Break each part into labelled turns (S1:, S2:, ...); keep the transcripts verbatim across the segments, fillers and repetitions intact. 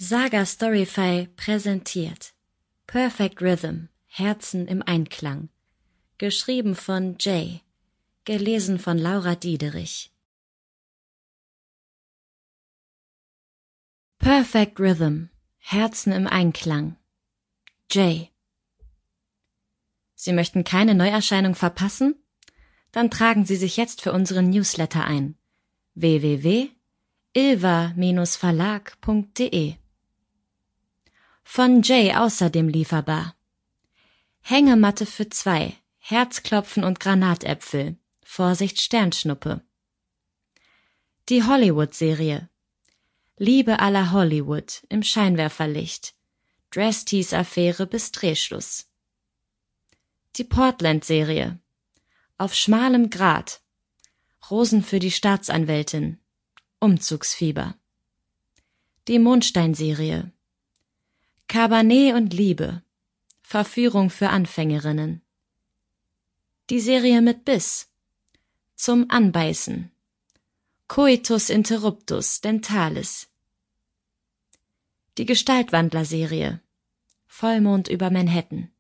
S1: Saga Storyfy präsentiert Perfect Rhythm, Herzen im Einklang. Geschrieben von Jay, gelesen von Laura Diederich. Perfect Rhythm, Herzen im Einklang. Jay. Sie möchten keine Neuerscheinung verpassen? Dann tragen Sie sich jetzt für unseren Newsletter ein. w w w punkt ilva verlag punkt de. Von Jay außerdem lieferbar. Hängematte für zwei, Herzklopfen und Granatäpfel. Vorsicht Sternschnuppe. Die Hollywood-Serie. Liebe à la Hollywood im Scheinwerferlicht. Dress-Tease-Affäre bis Drehschluss. Die Portland-Serie. Auf schmalem Grat. Rosen für die Staatsanwältin. Umzugsfieber. Die Mondstein-Serie. Cabernet und Liebe. Verführung für Anfängerinnen. Die Serie mit Biss. Zum Anbeißen. Coitus interruptus dentalis. Die Gestaltwandler-Serie. Vollmond über Manhattan.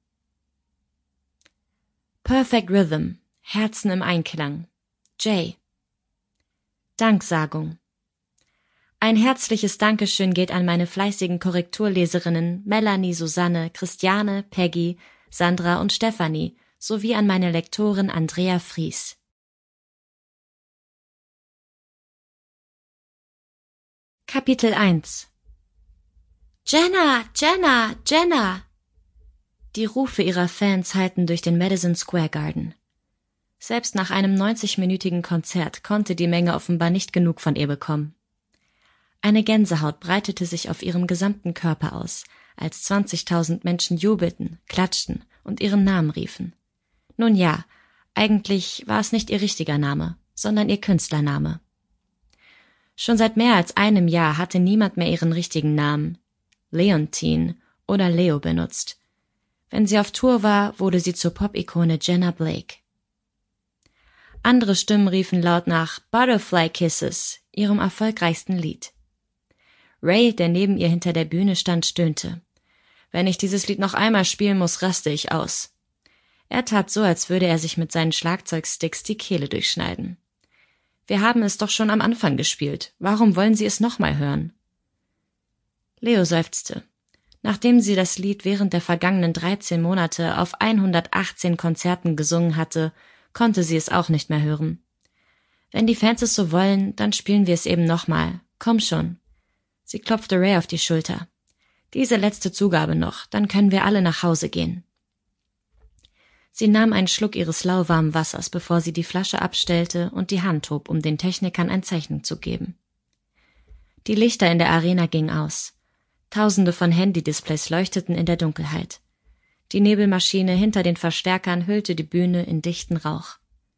S1: Perfect Rhythm, Herzen im Einklang. Jay. Danksagung. Ein herzliches Dankeschön geht an meine fleißigen Korrekturleserinnen Melanie, Susanne, Christiane, Peggy, Sandra und Stefanie sowie an meine Lektorin Andrea Fries. Kapitel eins. Jenna, Jenna, Jenna! Die Rufe ihrer Fans hallten durch den Madison Square Garden. Selbst nach einem neunzigminütigen Konzert konnte die Menge offenbar nicht genug von ihr bekommen. Eine Gänsehaut breitete sich auf ihrem gesamten Körper aus, als zwanzigtausend Menschen jubelten, klatschten und ihren Namen riefen. Nun ja, eigentlich war es nicht ihr richtiger Name, sondern ihr Künstlername. Schon seit mehr als einem Jahr hatte niemand mehr ihren richtigen Namen, Leontine oder Leo, benutzt. Wenn sie auf Tour war, wurde sie zur Pop-Ikone Jenna Blake. Andere Stimmen riefen laut nach Butterfly Kisses, ihrem erfolgreichsten Lied. Ray, der neben ihr hinter der Bühne stand, stöhnte. Wenn ich dieses Lied noch einmal spielen muss, raste ich aus. Er tat so, als würde er sich mit seinen Schlagzeugsticks die Kehle durchschneiden. Wir haben es doch schon am Anfang gespielt. Warum wollen Sie es nochmal hören? Leo seufzte. Nachdem sie das Lied während der vergangenen dreizehn Monate auf hundertachtzehn Konzerten gesungen hatte, konnte sie es auch nicht mehr hören. Wenn die Fans es so wollen, dann spielen wir es eben nochmal. Komm schon. Sie klopfte Ray auf die Schulter. Diese letzte Zugabe noch, dann können wir alle nach Hause gehen. Sie nahm einen Schluck ihres lauwarmen Wassers, bevor sie die Flasche abstellte und die Hand hob, um den Technikern ein Zeichen zu geben. Die Lichter in der Arena gingen aus. Tausende von Handy-Displays leuchteten in der Dunkelheit. Die Nebelmaschine hinter den Verstärkern hüllte die Bühne in dichten Rauch.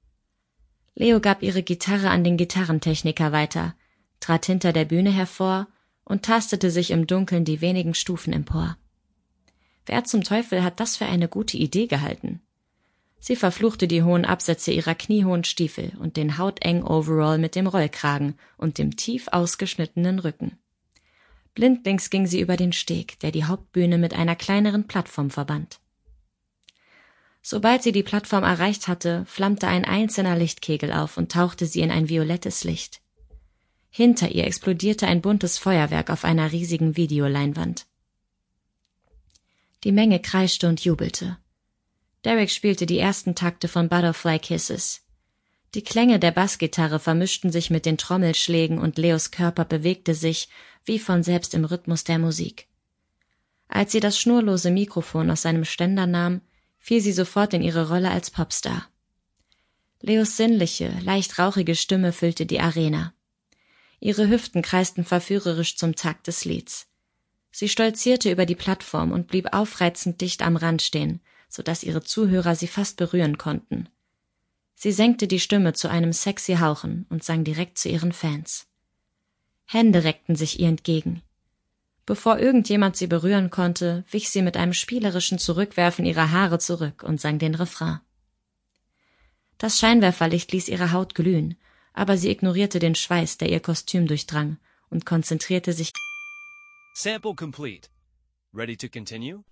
S1: Leo gab ihre Gitarre an den Gitarrentechniker weiter, trat hinter der Bühne hervor und tastete sich im Dunkeln die wenigen Stufen empor. Wer zum Teufel hat das für eine gute Idee gehalten? Sie verfluchte die hohen Absätze ihrer kniehohen Stiefel und den hautengen Overall mit dem Rollkragen und dem tief ausgeschnittenen Rücken. Blindlings ging sie über den Steg, der die Hauptbühne mit einer kleineren Plattform verband. Sobald sie die Plattform erreicht hatte, flammte ein einzelner Lichtkegel auf und tauchte sie in ein violettes Licht. Hinter ihr explodierte ein buntes Feuerwerk auf einer riesigen Videoleinwand. Die Menge kreischte und jubelte. Derek spielte die ersten Takte von Butterfly Kisses. Die Klänge der Bassgitarre vermischten sich mit den Trommelschlägen und Leos Körper bewegte sich wie von selbst im Rhythmus der Musik. Als sie das schnurlose Mikrofon aus seinem Ständer nahm, fiel sie sofort in ihre Rolle als Popstar. Leos sinnliche, leicht rauchige Stimme füllte die Arena. Ihre Hüften kreisten verführerisch zum Takt des Lieds. Sie stolzierte über die Plattform und blieb aufreizend dicht am Rand stehen, so dass ihre Zuhörer sie fast berühren konnten. Sie senkte die Stimme zu einem sexy Hauchen und sang direkt zu ihren Fans. Hände reckten sich ihr entgegen. Bevor irgendjemand sie berühren konnte, wich sie mit einem spielerischen Zurückwerfen ihrer Haare zurück und sang den Refrain. Das Scheinwerferlicht ließ ihre Haut glühen, aber sie ignorierte den Schweiß, der ihr Kostüm durchdrang, und konzentrierte sich
S2: Sample complete. Ready to continue?